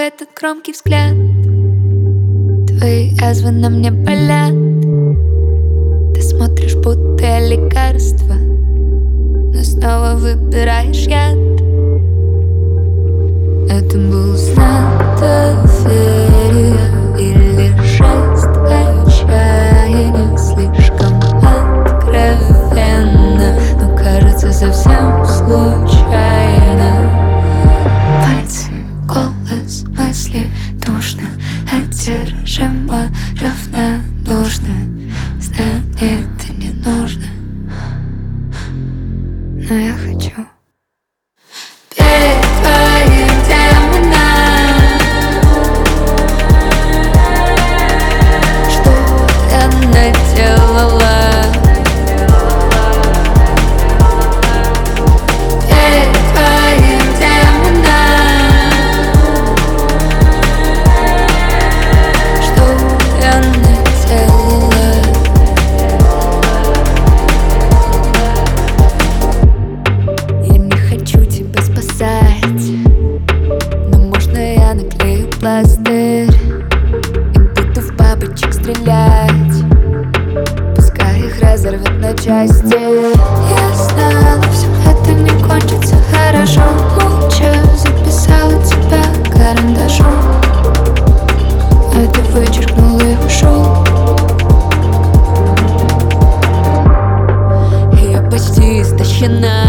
этот громкий взгляд. Твои язвы на мне болят. Ты смотришь, будто я лекарство, но снова выбираешь яд. Это был знак доверия или жест отчаяния? Слишком откровенно, но кажется совсем случайно. Пальцы, голос, мысли душно, одержимо, равнодушно. Знаю, мне это не нужно, но я хочу перед твоим демоном, что я наделала. Перед твоим демоном, что я наделала. Я не хочу тебя спасать, но можно я наклею пластырь и буду в бабочек стрелять, пускай их разорвет на части. Я знала, все это не кончится хорошо. Молча записала тебя карандашом, а ты вычеркнул и ушел. Я почти истощена,